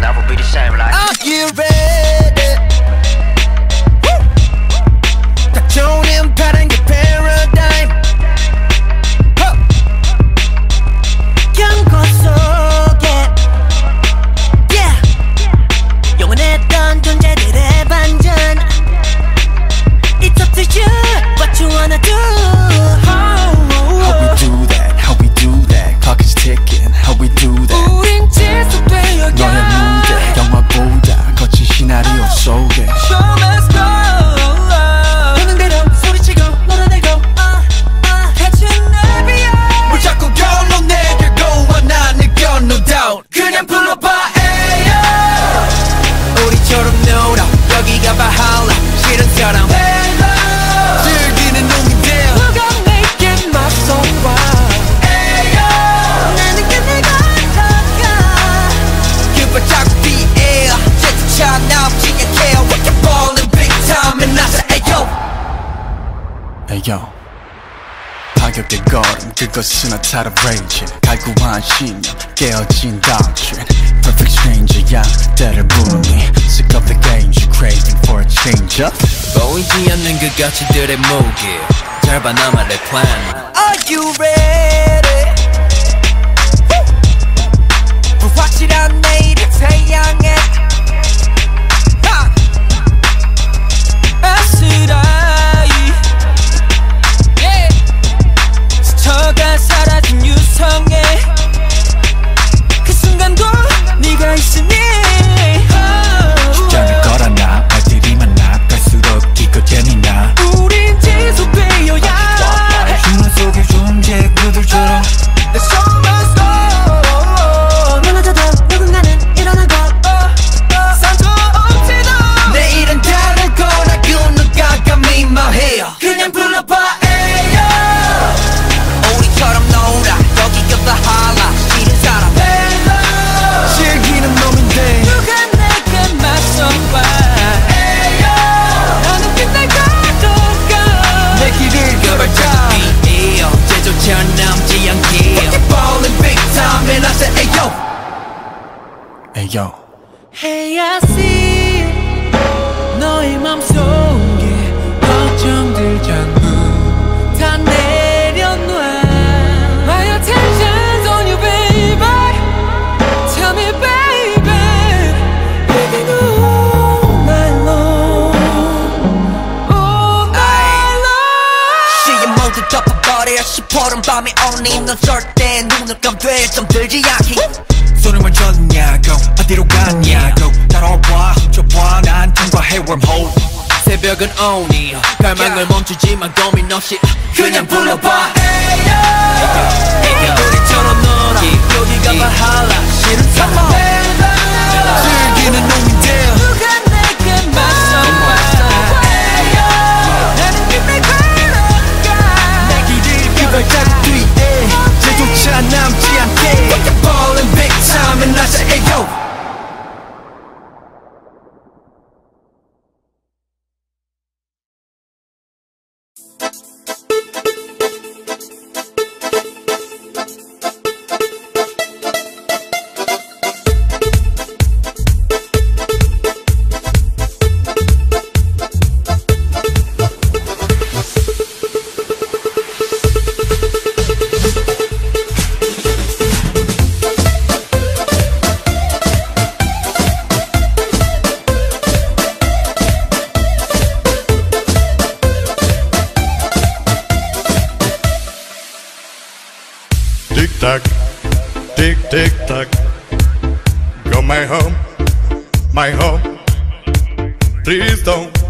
never be the same like Are you ready? 닥쳐오는 파란게 paradigm 경고 속에 yeah. 영원했던 존재들의 반전 It's up to you what you wanna do How we do that, how we do that Clock is ticking, how we do that 우린 지속되어야 너의 무대 영화보다 거친 시나리오 속에 Show must go 보는 대로 소리치고 놀아내고 같이 날 비워 뭘 자꾸 결로 내려고 난 느껴 no doubt 그냥 불러봐 에요 우리처럼 놀아 여기가 바할라 싫은 사람 즐기는 놈인데 누가 내게 맞서봐 에요 나는 그네가 더가 그발 자꾸 피해 제트차 남지 않게 We can ball in big time and I say 에요 에요 파격의 걸음 그것은 a tidal raging 갈구한 신념 깨어진 doctrine Perfect stranger야 때를 부르니 Sick of the games you craving for a change up 보이지 않는 그 가치들의 무게 잘 봐 나만의 plan Are you ready? 불확실한 내일을 태양에 아스라이 스쳐가 사라진 유성에 그 순간도 네가 있으니 쉽지 않을 거라 나 발들이 많아 갈수록 기껏 재미나 우린 지속되어야 흉내 속의 존재 그들처럼 The show must go 무너져도 누군가는 일어나고 상관없지도 내일은 다를 거라 그 누가 감히 말해요 그냥 불러봐 에요 우리처럼 놀아 여기가 바할라 싫은 사람 즐기는 놈인데 누가 내게 맞서봐 에요 나는 그날 가져가 내 길을 걸어가 이에요 제조차 남지 않게 We can ball in big time and I say 에요 에요 Hey I see 너의 맘속에 걱정들 전부 다 내려놔 My attention's on you baby Tell me baby Living all night long All night long 시계 모두 덮어버려 시퍼런 밤이 오니 넌 절대 눈을 감돼 좀 들지 않게 손을 뭘 줬냐고 어디로 갔냐고 따라와 훔쳐봐 난 통과해 wormhole 새벽은 오니 갈망을 멈추지만 고민 없이 그냥 불러봐 에요 우리처럼 놀아 여기가 바할라 싫은 사람 즐기는 놈인데 누가 내게 맞서봐 에요 나는 그날 걸어가 내 길을 그 발자국 뒤에 제조차 남지 않게 We can ball in big time and I say 에요 Tick-tock, tick-tick-tock. Go my home, my home. Please don't